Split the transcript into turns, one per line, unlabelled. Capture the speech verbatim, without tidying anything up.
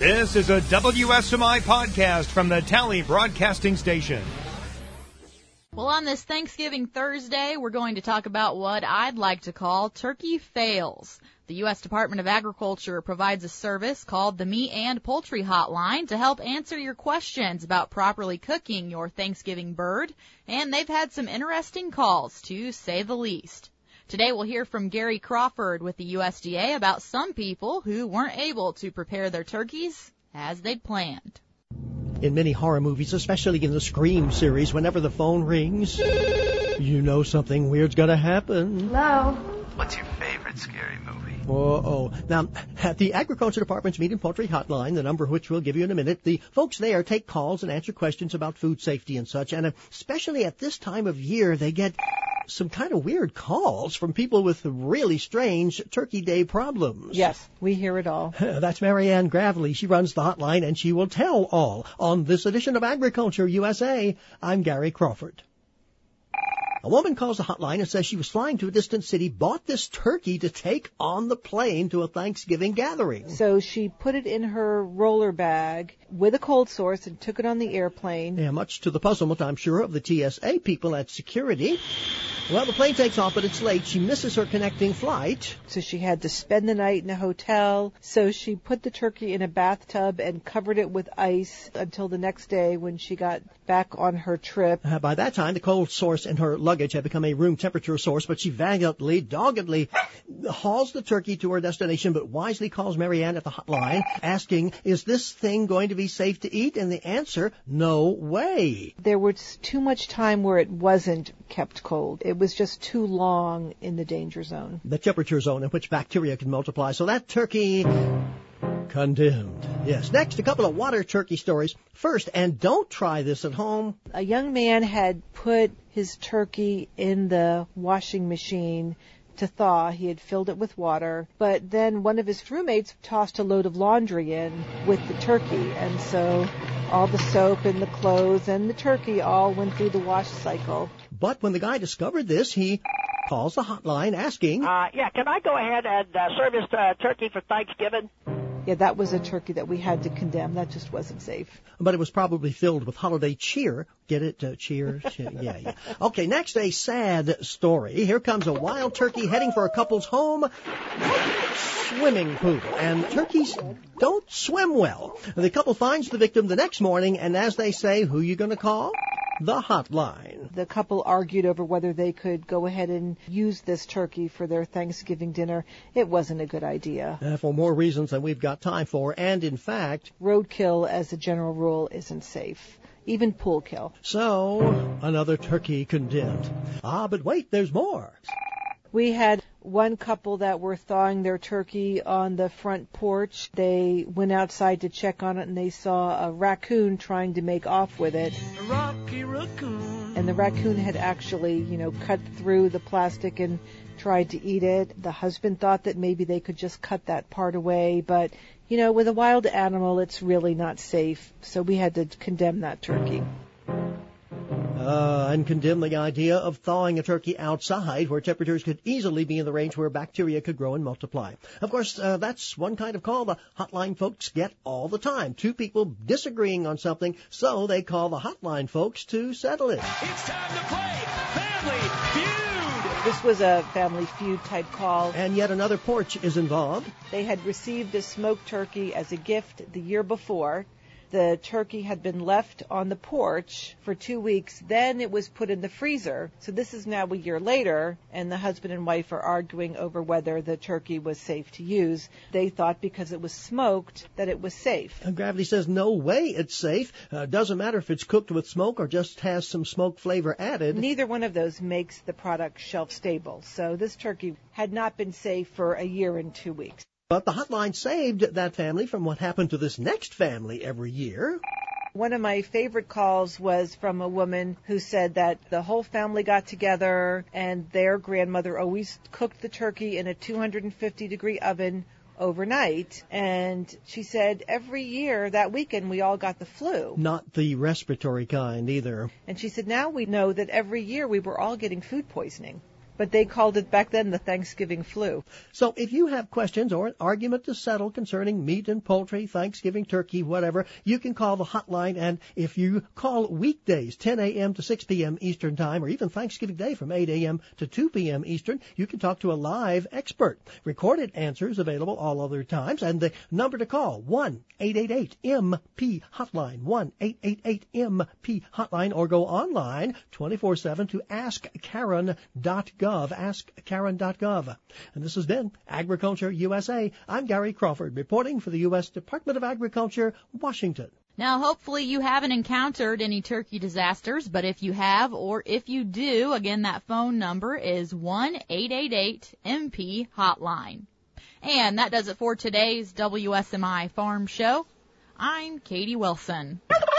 This is a W S M I podcast from the Tally Broadcasting Station.
Well, on this Thanksgiving Thursday, we're going to talk about what I'd like to call turkey fails. The U S Department of Agriculture provides a service called the Meat and Poultry Hotline to help answer your questions about properly cooking your Thanksgiving bird, and they've had some interesting calls, to say the least. Today we'll hear from Gary Crawford with the U S D A about some people who weren't able to prepare their turkeys as they'd planned.
In many horror movies, especially in the Scream series, whenever the phone rings, you know something weird's gonna happen.
Hello?
What's your favorite scary movie?
Oh, now, at the Agriculture Department's Meat and Poultry Hotline, the number which we'll give you in a minute, the folks there take calls and answer questions about food safety and such, and especially at this time of year, they get some kind of weird calls from people with really strange Turkey Day problems.
Yes, we hear it all.
That's Marianne Gravely. She runs the hotline, and she will tell all on this edition of Agriculture U S A. I'm Gary Crawford. A woman calls the hotline and says she was flying to a distant city, bought this turkey to take on the plane to a Thanksgiving gathering.
So she put it in her roller bag with a cold source and took it on the airplane.
Yeah, much to the puzzlement, I'm sure, of the T S A people at security. Well, the plane takes off, but it's late. She misses her connecting flight.
So she had to spend the night in a hotel. So she put the turkey in a bathtub and covered it with ice until the next day when she got back on her trip.
Uh, by that time, the cold source in her luggage had become a room temperature source, but she valiantly, doggedly hauls the turkey to her destination, but wisely calls Marianne at the hotline, asking, is this thing going to be safe to eat? And the answer, no way.
There was too much time where it wasn't kept cold. It was just too long in the danger zone.
The temperature zone in which bacteria can multiply. So that turkey, condemned. Yes. Next, a couple of water turkey stories. First, and don't try this at home.
A young man had put his turkey in the washing machine to thaw. He had filled it with water, but then one of his roommates tossed a load of laundry in with the turkey, and so all the soap and the clothes and the turkey all went through the wash cycle.
But when the guy discovered this, he calls the hotline asking,
Uh, yeah, can I go ahead and uh, serve this uh, turkey for Thanksgiving?
Yeah, that was a turkey that we had to condemn. That just wasn't safe.
But it was probably filled with holiday cheer. Get it? Uh, cheer? cheer? Yeah, yeah. Okay, next, a sad story. Here comes a wild turkey heading for a couple's home swimming pool. And turkeys don't swim well. The couple finds the victim the next morning, and as they say, who you going to call? The hotline.
The couple argued over whether they could go ahead and use this turkey for their Thanksgiving dinner. It wasn't a good idea.
Uh, for more reasons than we've got time for, and in fact,
roadkill, as a general rule, isn't safe. Even pool kill.
So, another turkey condemned. Ah, but wait, there's more.
We had one couple that were thawing their turkey on the front porch. They went outside to check on it, and they saw a raccoon trying to make off with it.
A rocky raccoon.
And the raccoon had actually, you know, cut through the plastic and tried to eat it. The husband thought that maybe they could just cut that part away, but, you know, with a wild animal, it's really not safe. So we had to condemn that turkey.
Uh, and condemn the idea of thawing a turkey outside where temperatures could easily be in the range where bacteria could grow and multiply. Of course, uh, that's one kind of call the hotline folks get all the time. Two people disagreeing on something, so they call the hotline folks to settle it.
It's time to play Family Feud.
This was a Family Feud type call.
And yet another porch is involved.
They had received a smoked turkey as a gift the year before. The turkey had been left on the porch for two weeks. Then it was put in the freezer. So this is now a year later, and the husband and wife are arguing over whether the turkey was safe to use. They thought because it was smoked that it was safe.
And Gravity says no way it's safe. Uh, doesn't matter if it's cooked with smoke or just has some smoke flavor added.
Neither one of those makes the product shelf stable. So this turkey had not been safe for a year and two weeks.
But the hotline saved that family from what happened to this next family every year.
One of my favorite calls was from a woman who said that the whole family got together and their grandmother always cooked the turkey in a two hundred fifty degree oven overnight. And she said every year that weekend we all got the flu.
Not the respiratory kind either.
And she said now we know that every year we were all getting food poisoning. but they called it back then the Thanksgiving flu.
So if you have questions or an argument to settle concerning meat and poultry, Thanksgiving turkey, whatever, you can call the hotline. And if you call weekdays, ten a.m. to six p.m. Eastern Time, or even Thanksgiving Day from eight a.m. to two p.m. Eastern, you can talk to a live expert. Recorded answers available all other times. And the number to call, one eight eight eight M P hotline, one eight eight eight M P hotline, or go online twenty-four seven to ask karen dot gov, ask karen dot gov. And this has been Agriculture U S A. I'm Gary Crawford, reporting for the U S Department of Agriculture, Washington.
Now, hopefully you haven't encountered any turkey disasters, but if you have, or if you do, again, that phone number is one eight eight eight M P hotline. And that does it for today's W S M I Farm Show. I'm Katie Wilson.